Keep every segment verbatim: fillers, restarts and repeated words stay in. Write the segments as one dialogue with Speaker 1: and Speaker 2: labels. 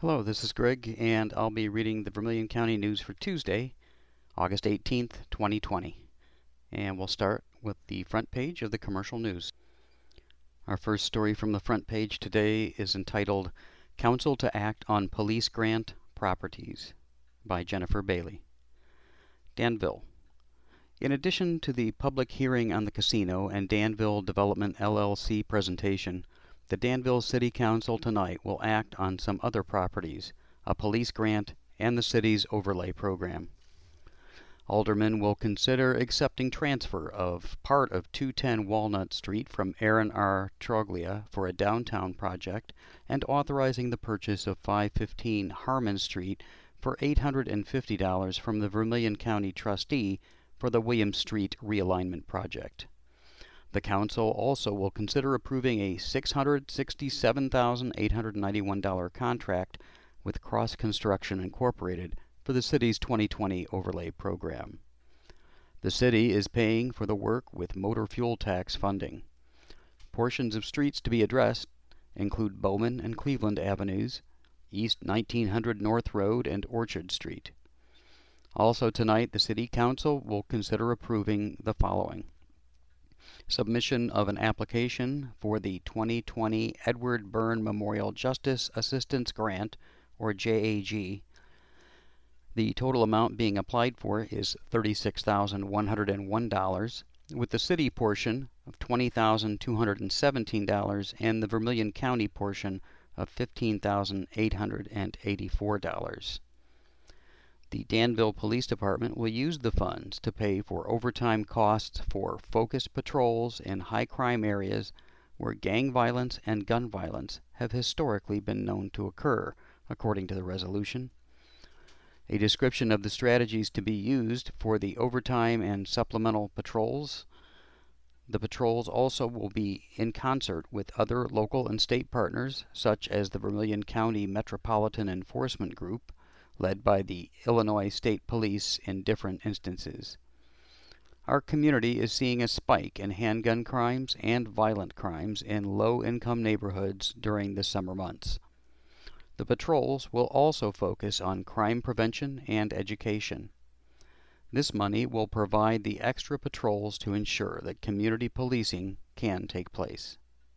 Speaker 1: Hello, this is Greg, and I'll be reading the Vermilion County News for Tuesday, August eighteenth, twenty twenty. And we'll start with the front page of the commercial news. Our first story from the front page today is entitled Council to Act on Police Grant Properties by Jennifer Bailey. Danville. In addition to the public hearing on the casino and Danville Development L L C presentation, the Danville City Council tonight will act on some other properties, a police grant, and the city's overlay program. Aldermen will consider accepting transfer of part of two ten Walnut Street from Aaron R. Troglia for a downtown project and authorizing the purchase of five fifteen Harmon Street for eight hundred fifty dollars from the Vermilion County trustee for the William Street realignment project. The council also will consider approving a six hundred sixty-seven thousand eight hundred ninety-one dollars contract with Cross Construction Incorporated for the city's twenty twenty overlay program. The city is paying for the work with motor fuel tax funding. Portions of streets to be addressed include Bowman and Cleveland Avenues, East nineteen hundred North Road, and Orchard Street. Also tonight, the city council will consider approving the following: submission of an application for the twenty twenty Edward Byrne Memorial Justice Assistance Grant, or J A G. The total amount being applied for is thirty-six thousand one hundred one dollars, with the city portion of twenty thousand two hundred seventeen dollars and the Vermilion County portion of fifteen thousand eight hundred eighty-four dollars. The Danville Police Department will use the funds to pay for overtime costs for focused patrols in high-crime areas where gang violence and gun violence have historically been known to occur, according to the resolution. A description of the strategies to be used for the overtime and supplemental patrols. The patrols also will be in concert with other local and state partners, such as the Vermilion County Metropolitan Enforcement Group, led by the Illinois State Police in different instances. Our community is seeing a spike in handgun crimes and violent crimes in low-income neighborhoods during the summer months. The patrols will also focus on crime prevention and education. This money will provide the extra patrols to ensure that community policing can take place.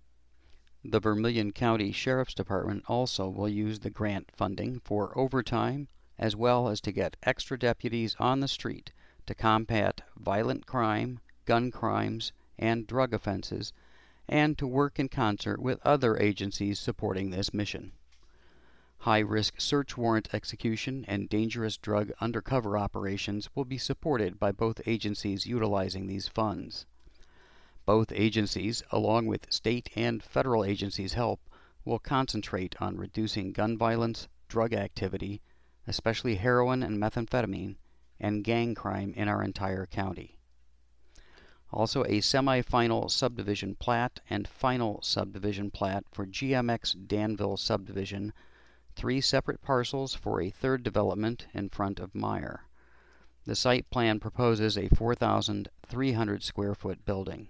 Speaker 1: The Vermilion County Sheriff's Department also will use the grant funding for overtime, as well as to get extra deputies on the street to combat violent crime, gun crimes, and drug offenses, and to work in concert with other agencies supporting this mission. High-risk search warrant execution and dangerous drug undercover operations will be supported by both agencies utilizing these funds. Both agencies, along with state and federal agencies' help, will concentrate on reducing gun violence, drug activity, especially heroin and methamphetamine, and gang crime in our entire county. Also, a semi-final subdivision plat and final subdivision plat for G M X Danville subdivision, three separate parcels for a third development in front of Meyer. The site plan proposes a four thousand three hundred square foot building.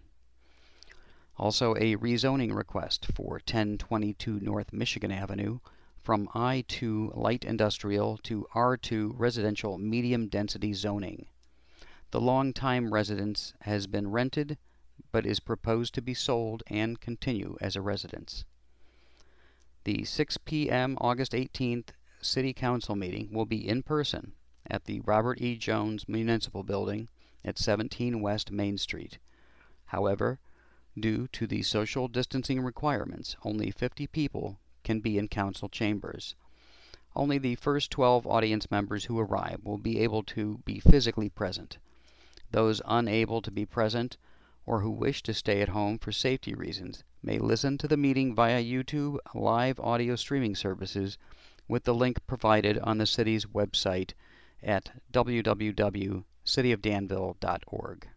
Speaker 1: Also, a rezoning request for ten twenty-two North Michigan Avenue from I two light industrial to R two residential medium density zoning. The long-time residence has been rented, but is proposed to be sold and continue as a residence. The six p m August eighteenth City Council meeting will be in person at the Robert E. Jones Municipal Building at seventeen West Main Street. However, due to the social distancing requirements, only fifty people can be in council chambers. Only the first twelve audience members who arrive will be able to be physically present. Those unable to be present or who wish to stay at home for safety reasons may listen to the meeting via YouTube live audio streaming services with the link provided on the city's website at w w w dot city of danville dot org.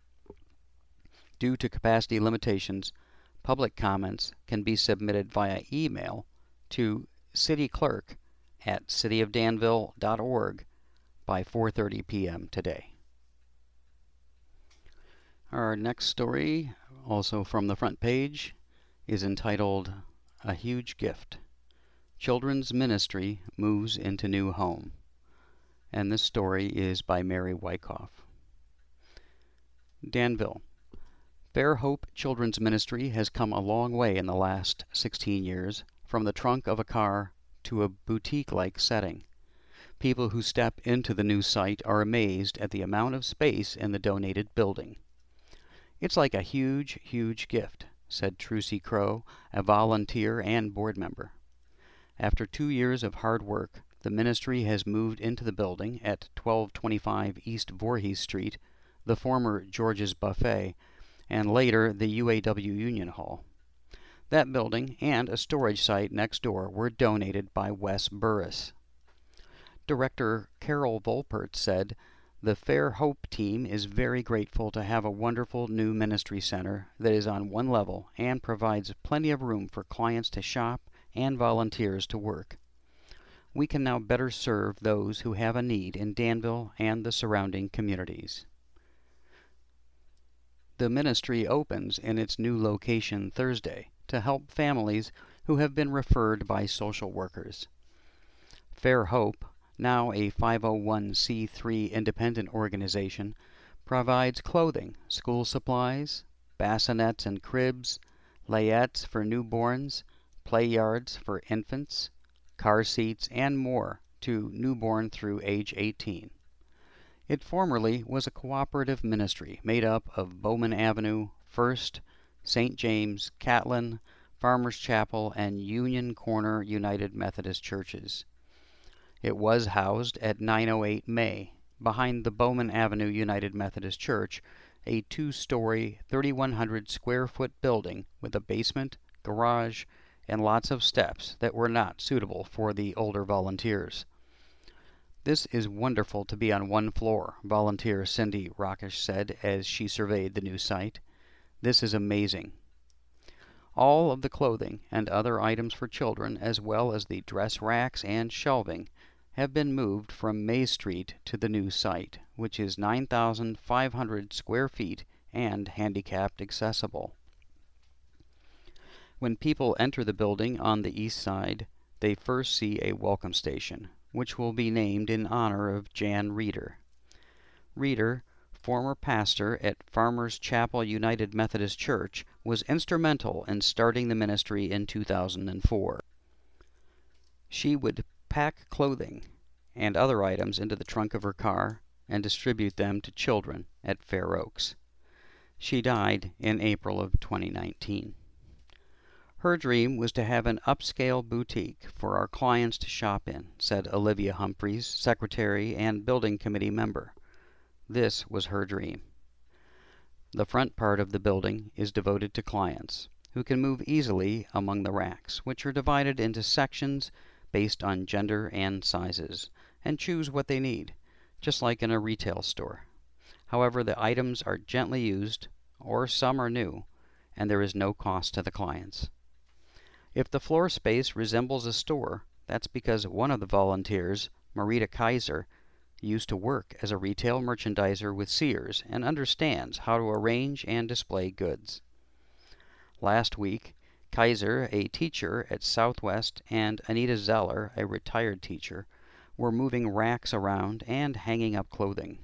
Speaker 1: Due to capacity limitations, public comments can be submitted via email to cityclerk at city of danville dot org by four thirty p m today. Our next story, also from the front page, is entitled A Huge Gift Children's Ministry Moves into New Home. And this story is by Mary Wyckoff. Danville. Fair Hope Children's Ministry has come a long way in the last sixteen years, from the trunk of a car to a boutique-like setting. People who step into the new site are amazed at the amount of space in the donated building. It's like a huge, huge gift, said Trucy Crow, a volunteer and board member. After two years of hard work, the ministry has moved into the building at twelve twenty-five East Voorhees Street, the former George's Buffet, and later the U A W Union Hall. That building and a storage site next door were donated by Wes Burris. Director Carol Volpert said, "The Fair Hope team is very grateful to have a wonderful new ministry center that is on one level and provides plenty of room for clients to shop and volunteers to work. We can now better serve those who have a need in Danville and the surrounding communities." The ministry opens in its new location Thursday to help families who have been referred by social workers. Fair Hope, now a five oh one c three independent organization, provides clothing, school supplies, bassinets and cribs, layettes for newborns, play yards for infants, car seats, and more to newborn through age eighteen. It formerly was a cooperative ministry made up of Bowman Avenue, First, Saint James, Catlin, Farmers Chapel, and Union Corner United Methodist churches. It was housed at nine oh eight May, behind the Bowman Avenue United Methodist Church, a two-story, thirty-one hundred square foot building with a basement, garage, and lots of steps that were not suitable for the older volunteers. "This is wonderful to be on one floor," volunteer Cindy Rockish said as she surveyed the new site. "This is amazing." All of the clothing and other items for children, as well as the dress racks and shelving, have been moved from May Street to the new site, which is nine thousand five hundred square feet and handicapped accessible. When people enter the building on the east side, they first see a welcome station, which will be named in honor of Jan Reeder. Reeder, former pastor at Farmers Chapel United Methodist Church, was instrumental in starting the ministry in two thousand four. She would pack clothing and other items into the trunk of her car and distribute them to children at Fair Oaks. She died in April of twenty nineteen. Her dream was to have an upscale boutique for our clients to shop in, said Olivia Humphreys, secretary and building committee member. This was her dream. The front part of the building is devoted to clients, who can move easily among the racks, which are divided into sections based on gender and sizes, and choose what they need, just like in a retail store. However, the items are gently used, or some are new, and there is no cost to the clients. If the floor space resembles a store, that's because one of the volunteers, Marita Kaiser, used to work as a retail merchandiser with Sears and understands how to arrange and display goods. Last week, Kaiser, a teacher at Southwest, and Anita Zeller, a retired teacher, were moving racks around and hanging up clothing.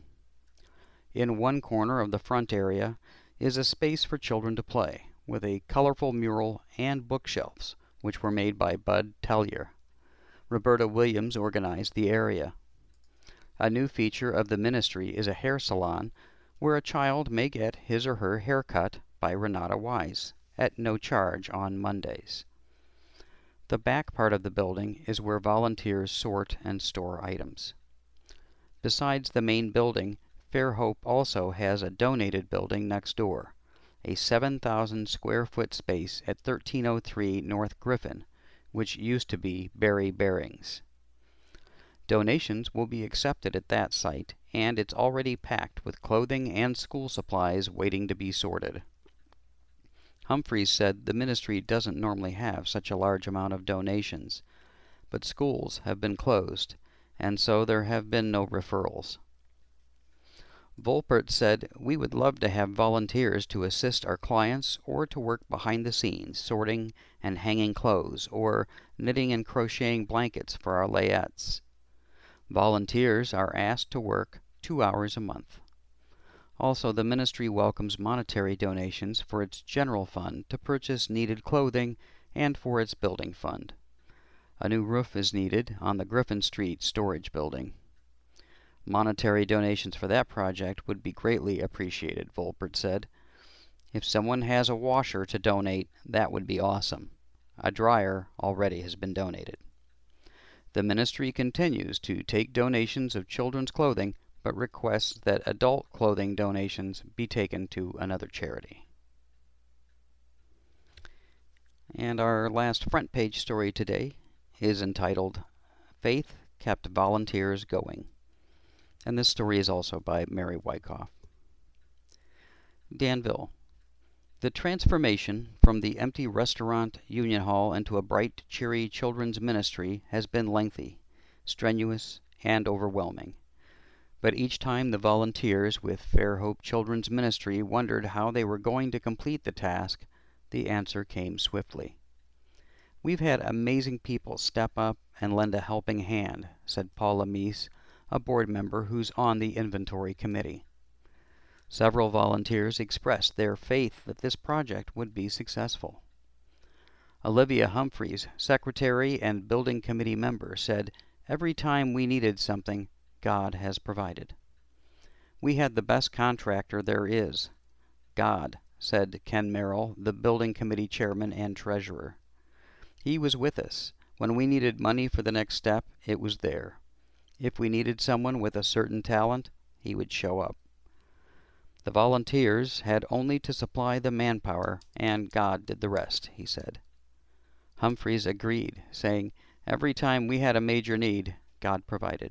Speaker 1: In one corner of the front area is a space for children to play, with a colorful mural and bookshelves, which were made by Bud Tellier. Roberta Williams organized the area. A new feature of the ministry is a hair salon where a child may get his or her hair cut by Renata Wise at no charge on Mondays. The back part of the building is where volunteers sort and store items. Besides the main building, Fair Hope also has a donated building next door, a seven thousand square foot space at thirteen oh three North Griffin, which used to be Barry Bearings. Donations will be accepted at that site, and it's already packed with clothing and school supplies waiting to be sorted. Humphreys said the ministry doesn't normally have such a large amount of donations, but schools have been closed, and so there have been no referrals. Volpert said, "We would love to have volunteers to assist our clients or to work behind the scenes, sorting and hanging clothes, or knitting and crocheting blankets for our layettes. Volunteers are asked to work two hours a month." Also, the ministry welcomes monetary donations for its general fund to purchase needed clothing and for its building fund. A new roof is needed on the Griffin Street storage building. Monetary donations for that project would be greatly appreciated, Volpert said. If someone has a washer to donate, that would be awesome. A dryer already has been donated. The ministry continues to take donations of children's clothing, but requests that adult clothing donations be taken to another charity. And our last front page story today is entitled, "Faith Kept Volunteers Going." And this story is also by Mary Wyckoff. Danville. The transformation from the empty restaurant Union Hall into a bright, cheery children's ministry has been lengthy, strenuous, and overwhelming. But each time the volunteers with Fairhope Children's Ministry wondered how they were going to complete the task, the answer came swiftly. "We've had amazing people step up and lend a helping hand," said Paula Meese, a board member who's on the inventory committee. Several volunteers expressed their faith that this project would be successful. Olivia Humphreys, secretary and building committee member, said, "Every time we needed something, God has provided. We had the best contractor there is. God," said Ken Merrill, the building committee chairman and treasurer. "He was with us. When we needed money for the next step, it was there. If we needed someone with a certain talent, he would show up. The volunteers had only to supply the manpower, and God did the rest," he said. Humphreys agreed, saying, "Every time we had a major need, God provided."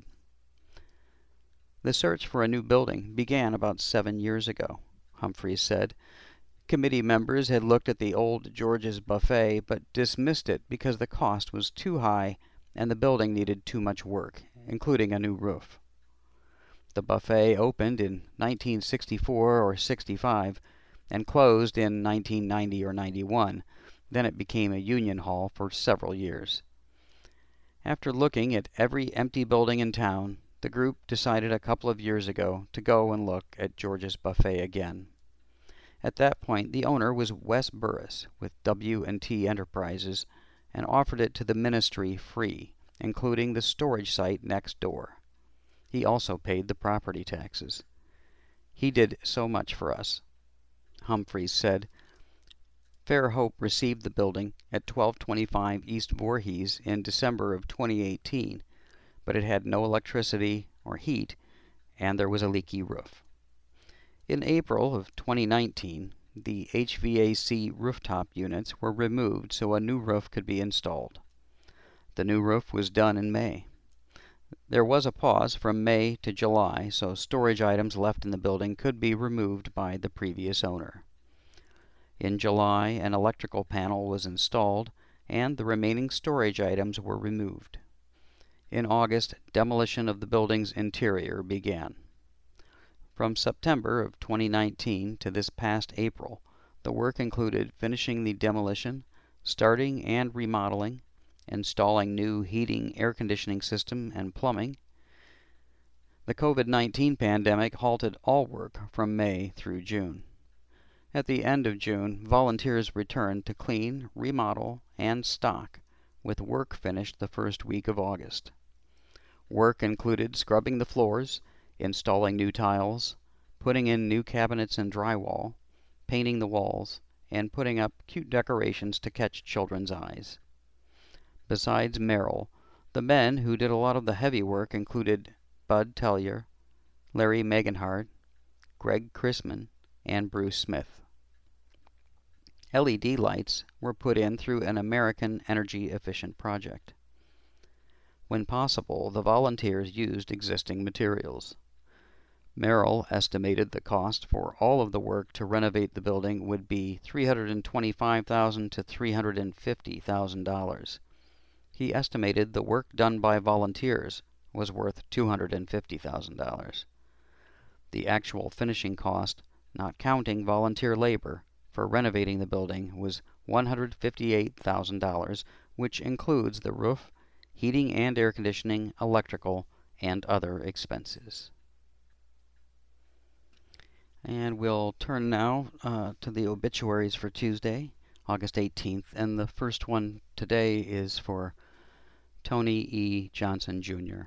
Speaker 1: The search for a new building began about seven years ago, Humphreys said. Committee members had looked at the old George's Buffet, but dismissed it because the cost was too high and the building needed too much work, including a new roof. The buffet opened in nineteen sixty-four or sixty-five and closed in nineteen ninety or ninety-one. Then it became a union hall for several years. After looking at every empty building in town, the group decided a couple of years ago to go and look at George's Buffet again. At that point, the owner was Wes Burris with W and T Enterprises and offered it to the ministry free, including the storage site next door. He also paid the property taxes. "He did so much for us," Humphreys said. Fairhope received the building at twelve twenty-five East Voorhees in December of twenty eighteen, but it had no electricity or heat, and there was a leaky roof. In April of twenty nineteen, the H V A C rooftop units were removed so a new roof could be installed. The new roof was done in May. There was a pause from May to July, so storage items left in the building could be removed by the previous owner. In July, an electrical panel was installed, and the remaining storage items were removed. In August, demolition of the building's interior began. From September of twenty nineteen to this past April, the work included finishing the demolition, starting and remodeling, installing new heating, air conditioning system, and plumbing. The COVID nineteen pandemic halted all work from May through June. At the end of June, volunteers returned to clean, remodel, and stock, with work finished the first week of August. Work included scrubbing the floors, installing new tiles, putting in new cabinets and drywall, painting the walls, and putting up cute decorations to catch children's eyes. Besides Merrill, the men who did a lot of the heavy work included Bud Tellier, Larry Meganhard, Greg Chrisman, and Bruce Smith. L E D lights were put in through an American energy-efficient project. When possible, the volunteers used existing materials. Merrill estimated the cost for all of the work to renovate the building would be three hundred twenty-five thousand dollars to three hundred fifty thousand dollars. He estimated the work done by volunteers was worth two hundred fifty thousand dollars. The actual finishing cost, not counting volunteer labor, for renovating the building was one hundred fifty-eight thousand dollars, which includes the roof, heating and air conditioning, electrical, and other expenses. And we'll turn now uh, to the obituaries for Tuesday, August eighteenth, and the first one today is for Tony E. Johnson, Junior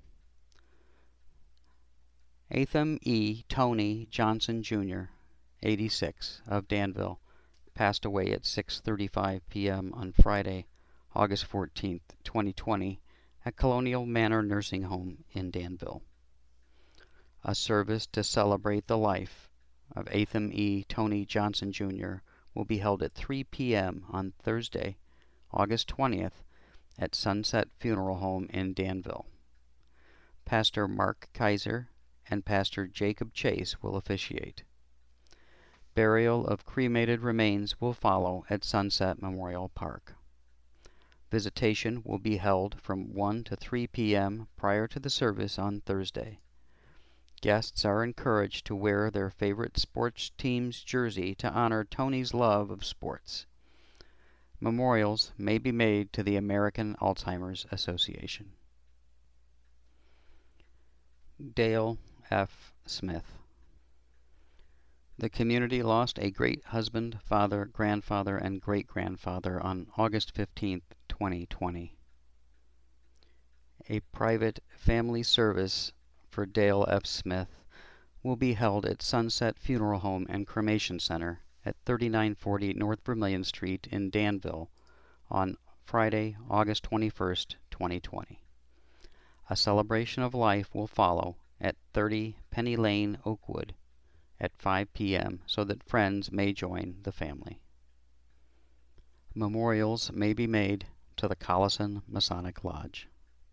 Speaker 1: Atham E. Tony Johnson, Junior, eighty-six, of Danville, passed away at six thirty-five p m on Friday, August fourteenth, twenty twenty, at Colonial Manor Nursing Home in Danville. A service to celebrate the life of Atham E. Tony Johnson, Junior will be held at three p m on Thursday, August twentieth, at Sunset Funeral Home in Danville. Pastor Mark Kaiser and Pastor Jacob Chase will officiate. Burial of cremated remains will follow at Sunset Memorial Park. Visitation will be held from one to three p m prior to the service on Thursday. Guests are encouraged to wear their favorite sports team's jersey to honor Tony's love of sports. Memorials may be made to the American Alzheimer's Association. Dale F. Smith. The community lost a great husband, father, grandfather, and great-grandfather on August fifteenth, twenty twenty. A private family service for Dale F. Smith will be held at Sunset Funeral Home and Cremation Center at thirty-nine forty North Vermilion Street in Danville on Friday, August twenty-first, twenty twenty. A celebration of life will follow at thirty Penny Lane, Oakwood, at five p m so that friends may join the family. Memorials may be made to the Collison Masonic Lodge.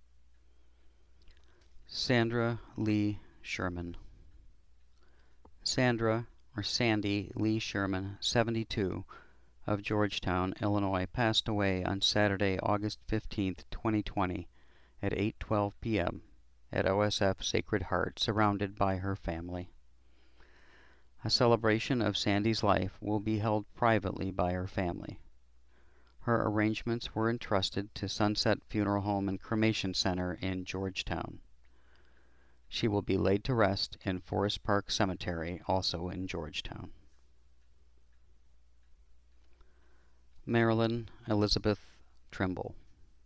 Speaker 1: Sandra Lee Sherman. Sandra, or Sandy Lee Sherman, seventy-two, of Georgetown, Illinois, passed away on Saturday, August fifteenth, twenty twenty, at eight twelve p m at O S F Sacred Heart, surrounded by her family. A celebration of Sandy's life will be held privately by her family. Her arrangements were entrusted to Sunset Funeral Home and Cremation Center in Georgetown. She will be laid to rest in Forest Park Cemetery, also in Georgetown. Marilyn Elizabeth Trimble.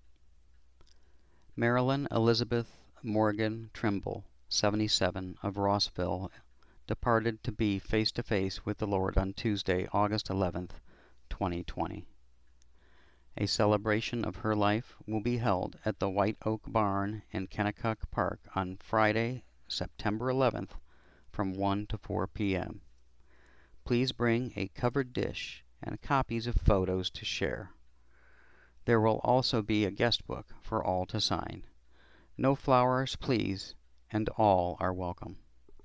Speaker 1: Marilyn Elizabeth Morgan Trimble, seventy-seven, of Rossville, departed to be face-to-face with the Lord on Tuesday, August eleventh, twenty twenty. A celebration of her life will be held at the White Oak Barn in Kennecott Park on Friday, September eleventh, from one to four p m Please bring a covered dish and copies of photos to share. There will also be a guest book for all to sign. No flowers, please, and all are welcome.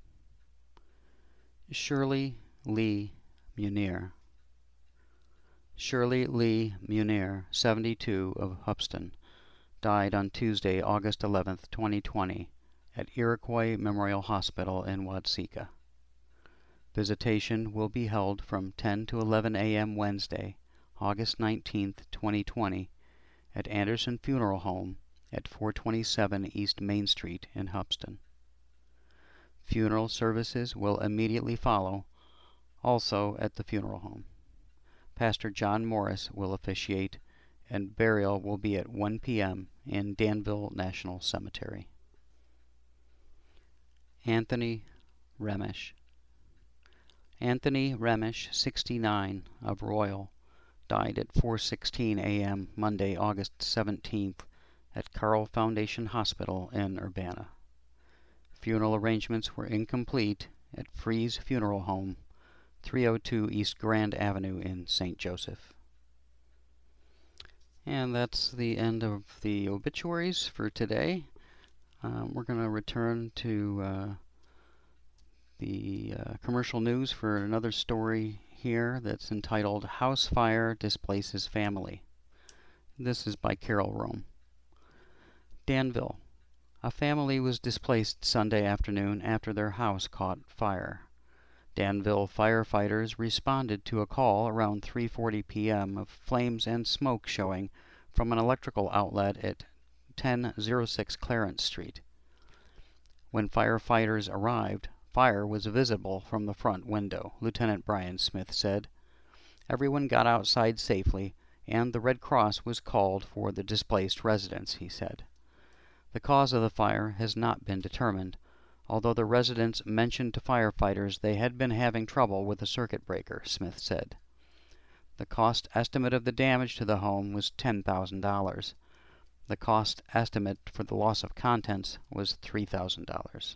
Speaker 1: Shirley Lee Munir. Shirley Lee Munir, seventy-two, of Hubston, died on Tuesday, August eleventh, twenty twenty, at Iroquois Memorial Hospital in Watseka. Visitation will be held from ten to eleven a m Wednesday, August nineteenth, twenty twenty, at Anderson Funeral Home at four twenty-seven East Main Street in Hubston. Funeral services will immediately follow, also at the funeral home. Pastor John Morris will officiate, and burial will be at one p m in Danville National Cemetery. Anthony Remish. Anthony Remish, sixty-nine, of Royal, died at four sixteen a m Monday, August seventeenth, at Carl Foundation Hospital in Urbana. Funeral arrangements were incomplete at Freeze Funeral Home, three oh two East Grand Avenue in Saint Joseph. And that's the end of the obituaries for today. Um, we're going to return to uh, the uh, commercial news for another story here that's entitled House Fire Displaces Family. This is by Carol Rome. Danville. A family was displaced Sunday afternoon after their house caught fire. Danville firefighters responded to a call around three forty p.m. of flames and smoke showing from an electrical outlet at ten oh six Clarence Street. When firefighters arrived, fire was visible from the front window, Lieutenant Brian Smith said. Everyone got outside safely, and the Red Cross was called for the displaced residents, he said. The cause of the fire has not been determined, although the residents mentioned to firefighters they had been having trouble with a circuit breaker, Smith said. The cost estimate of the damage to the home was ten thousand dollars. The cost estimate for the loss of contents was three thousand dollars.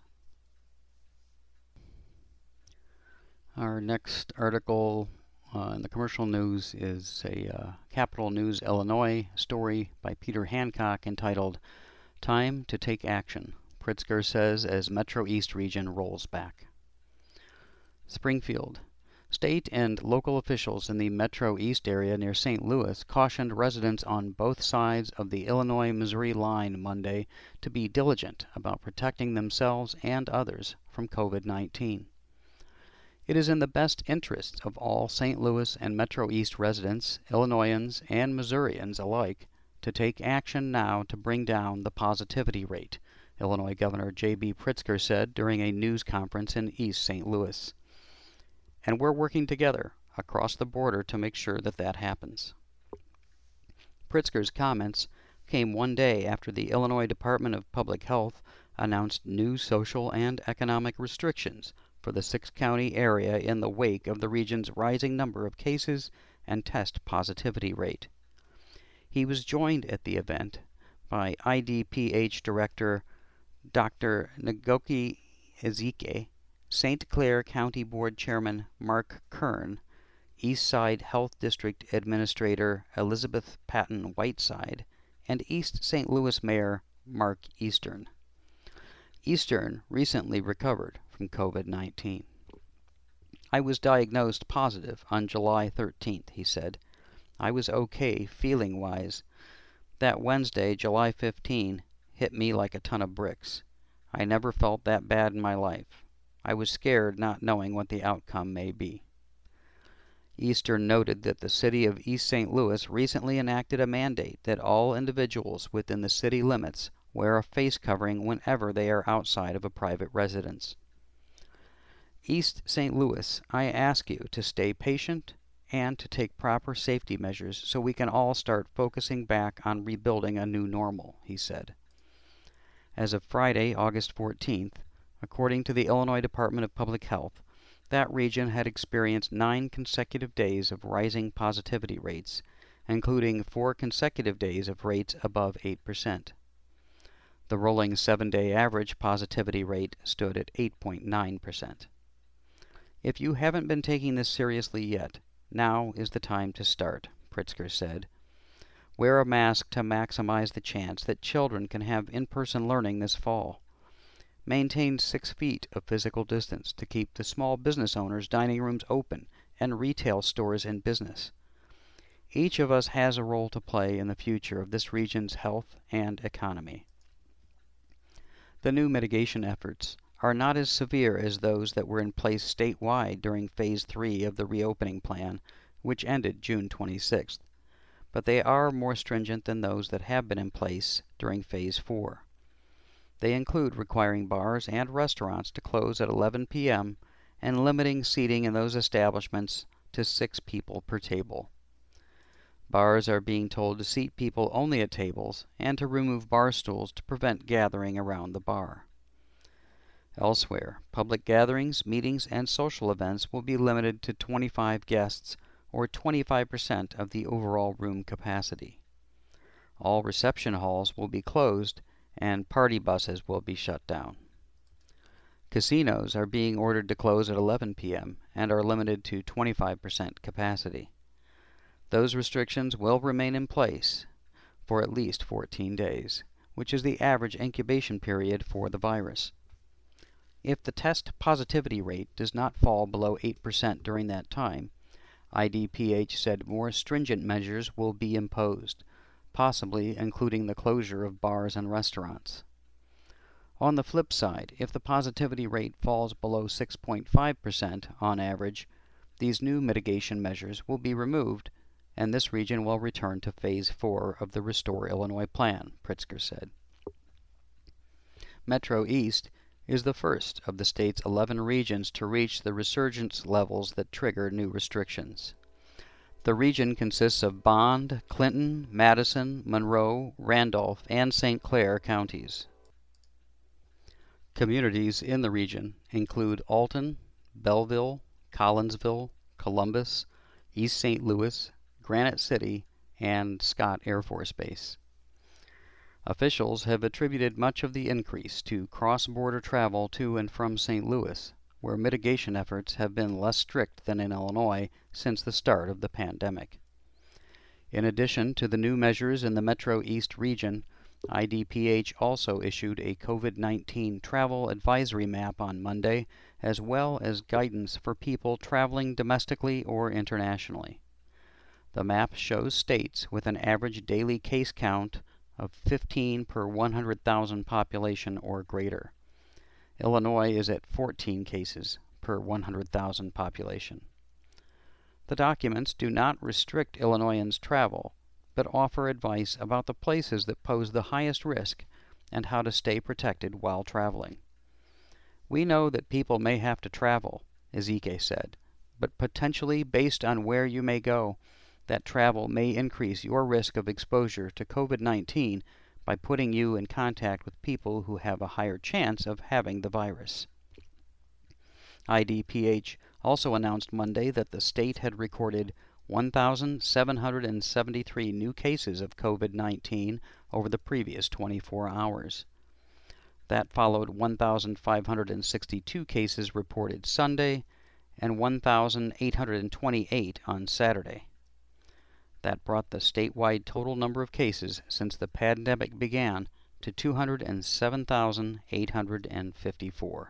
Speaker 1: Our next article uh, in the commercial news is a uh, Capital News Illinois story by Peter Hancock entitled Time to Take Action, Pritzker says as Metro East region rolls back. Springfield. State and local officials in the Metro East area near Saint Louis cautioned residents on both sides of the Illinois-Missouri line Monday to be diligent about protecting themselves and others from COVID nineteen. It is in the best interests of all Saint Louis and Metro East residents, Illinoisans, and Missourians alike to take action now to bring down the positivity rate, Illinois Governor J B Pritzker said during a news conference in East Saint Louis. And we're working together across the border to make sure that that happens. Pritzker's comments came one day after the Illinois Department of Public Health announced new social and economic restrictions for the six-county area in the wake of the region's rising number of cases and test positivity rate. He was joined at the event by I D P H Director Doctor Ngozi Ezike, Saint Clair County Board Chairman Mark Kern, Eastside Health District Administrator Elizabeth Patton Whiteside, and East Saint Louis Mayor Mark Eastern. Eastern recently recovered from COVID nineteen. I was diagnosed positive on July thirteenth, he said. I was okay feeling-wise. That Wednesday, July fifteenth, hit me like a ton of bricks. I never felt that bad in my life. I was scared not knowing what the outcome may be. Eastern noted that the city of East Saint Louis recently enacted a mandate that all individuals within the city limits wear a face covering whenever they are outside of a private residence. East Saint Louis, I ask you to stay patient and to take proper safety measures so we can all start focusing back on rebuilding a new normal, he said. As of Friday, August fourteenth, according to the Illinois Department of Public Health, that region had experienced nine consecutive days of rising positivity rates, including four consecutive days of rates above eight percent. The rolling seven-day average positivity rate stood at eight point nine percent. If you haven't been taking this seriously yet, now is the time to start, Pritzker said. Wear a mask to maximize the chance that children can have in-person learning this fall. Maintain six feet of physical distance to keep the small business owners' dining rooms open and retail stores in business. Each of us has a role to play in the future of this region's health and economy. The new mitigation efforts are not as severe as those that were in place statewide during Phase three of the reopening plan, which ended June twenty-sixth, but they are more stringent than those that have been in place during Phase four. They include requiring bars and restaurants to close at eleven p.m. and limiting seating in those establishments to six people per table. Bars are being told to seat people only at tables and to remove bar stools to prevent gathering around the bar. Elsewhere, public gatherings, meetings, and social events will be limited to twenty-five guests or twenty-five percent of the overall room capacity. All reception halls will be closed and party buses will be shut down. Casinos are being ordered to close at eleven p.m. and are limited to twenty-five percent capacity. Those restrictions will remain in place for at least fourteen days, which is the average incubation period for the virus. If the test positivity rate does not fall below eight percent during that time, I D P H said more stringent measures will be imposed, possibly including the closure of bars and restaurants. On the flip side, if the positivity rate falls below six point five percent on average, these new mitigation measures will be removed, and this region will return to Phase four of the Restore Illinois Plan, Pritzker said. Metro East is the first of the state's eleven regions to reach the resurgence levels that trigger new restrictions. The region consists of Bond, Clinton, Madison, Monroe, Randolph, and Saint Clair counties. Communities in the region include Alton, Belleville, Collinsville, Columbus, East Saint Louis, Granite City, and Scott Air Force Base. Officials have attributed much of the increase to cross-border travel to and from Saint Louis, where mitigation efforts have been less strict than in Illinois since the start of the pandemic. In addition to the new measures in the Metro East region, I D P H also issued a COVID nineteen travel advisory map on Monday, as well as guidance for people traveling domestically or internationally. The map shows states with an average daily case count of fifteen per one hundred thousand population or greater. Illinois is at fourteen cases per one hundred thousand population. The documents do not restrict Illinoisans' travel, but offer advice about the places that pose the highest risk and how to stay protected while traveling. We know that people may have to travel, Ezike said, but potentially based on where you may go, that travel may increase your risk of exposure to COVID nineteen by putting you in contact with people who have a higher chance of having the virus. I D P H also announced Monday that the state had recorded one thousand seven hundred seventy-three new cases of COVID nineteen over the previous twenty-four hours. That followed one thousand five hundred sixty-two cases reported Sunday and one thousand eight hundred twenty-eight on Saturday. That brought the statewide total number of cases since the pandemic began to two hundred seven thousand eight hundred fifty-four.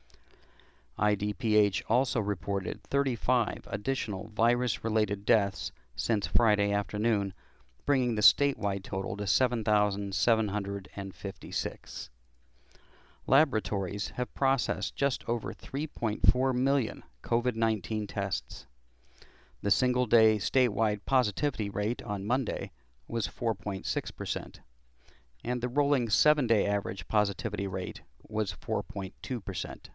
Speaker 1: I D P H also reported thirty-five additional virus-related deaths since Friday afternoon, bringing the statewide total to seven thousand seven hundred fifty-six. Laboratories have processed just over three point four million COVID nineteen tests. The single-day statewide positivity rate on Monday was four point six percent, and the rolling seven-day average positivity rate was four point two percent.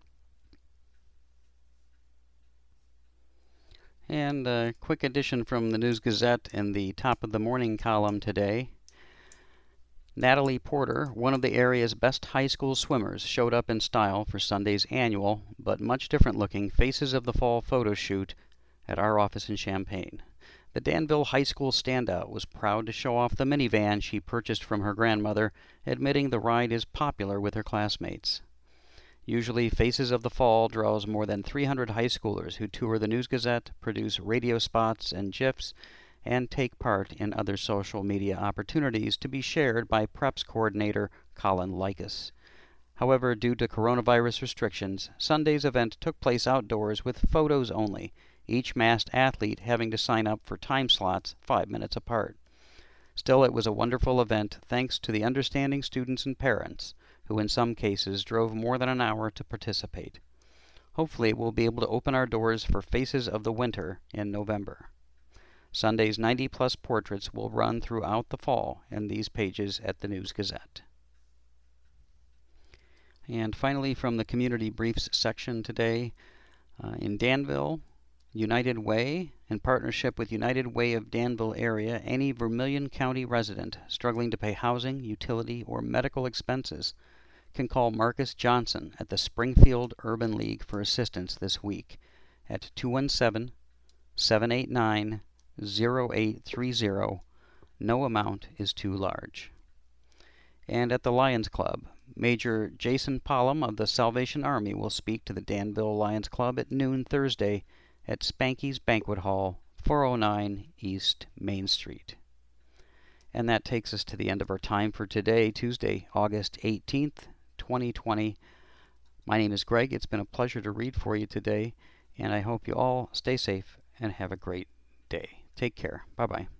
Speaker 1: And a quick addition from the News-Gazette in the top of the morning column today. Natalie Porter, one of the area's best high school swimmers, showed up in style for Sunday's annual, but much different-looking Faces of the Fall photo shoot at our office in Champaign. The Danville High School standout was proud to show off the minivan she purchased from her grandmother, admitting the ride is popular with her classmates. Usually, Faces of the Fall draws more than three hundred high schoolers who tour the News-Gazette, produce radio spots and GIFs, and take part in other social media opportunities to be shared by Preps coordinator Colin Likas. However, due to coronavirus restrictions, Sunday's event took place outdoors with photos only, each masked athlete having to sign up for time slots five minutes apart. Still, it was a wonderful event thanks to the understanding students and parents, who in some cases drove more than an hour to participate. Hopefully, we'll be able to open our doors for Faces of the Winter in November. Sunday's ninety-plus portraits will run throughout the fall in these pages at the News-Gazette. And finally, from the Community Briefs section today, uh, in Danville, United Way, in partnership with United Way of Danville area, any Vermilion County resident struggling to pay housing, utility, or medical expenses can call Marcus Johnson at the Springfield Urban League for assistance this week at two one seven, seven eight nine, zero eight three zero. No amount is too large. And at the Lions Club, Major Jason Pollum of the Salvation Army will speak to the Danville Lions Club at noon Thursday at Spanky's Banquet Hall, four oh nine East Main Street. And that takes us to the end of our time for today, Tuesday, August eighteenth, twenty twenty. My name is Greg. It's been a pleasure to read for you today, and I hope you all stay safe and have a great day. Take care. Bye-bye.